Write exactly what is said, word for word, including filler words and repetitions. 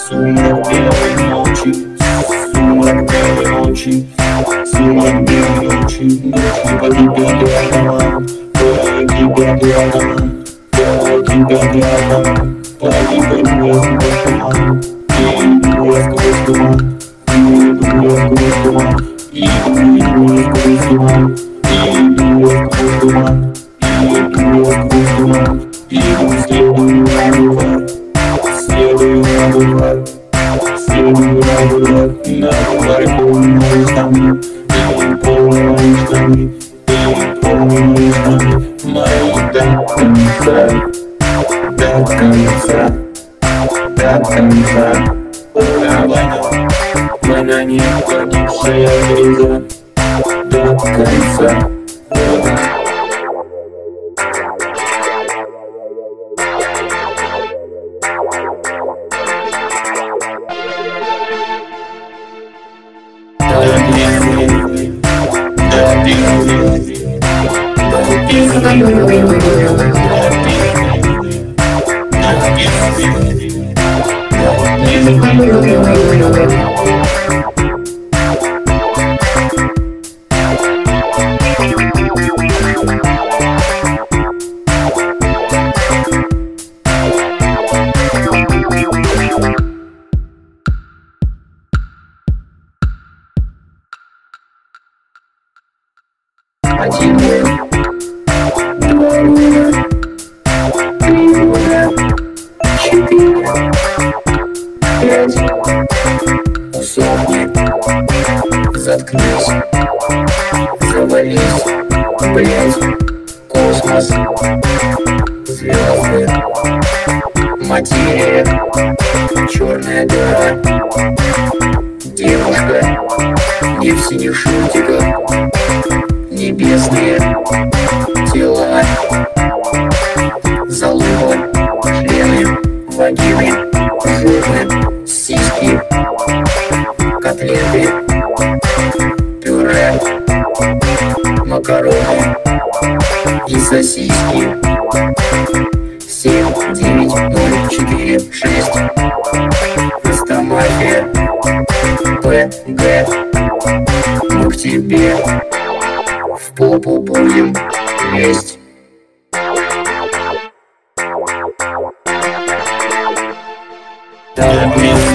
Сумрак белой ночи, сумрак белой ночи, сумрак белой ночи, ночи погибель рядом, погибель рядом, погибель рядом, погибель рядом. Иду я сквозь туман, иду я сквозь туман, иду я сквозь туман, иду я сквозь туман, иду я сквозь туман, иду следую на бульвар, следую на бульвар, следую на бульвар, на бульваре полные штаны, полные штаны, полные штаны, мои до конца, до конца. До конца. Война, война не погибшая гроза. До конца. Один год, два года, три года, четыре, пять, усохни, заткнись, завались, блять, космос, звезды, материя, черная дыра, девушка, не в синих шортиках, небесные тела, залупы, члены, вагины, жопы, сиськи, котлеты, пюре, макароны и сосиски. Семь, девять, ноль, четыре, шесть. Растамафия, П Г. Мы к тебе в попу будем лезть. Так,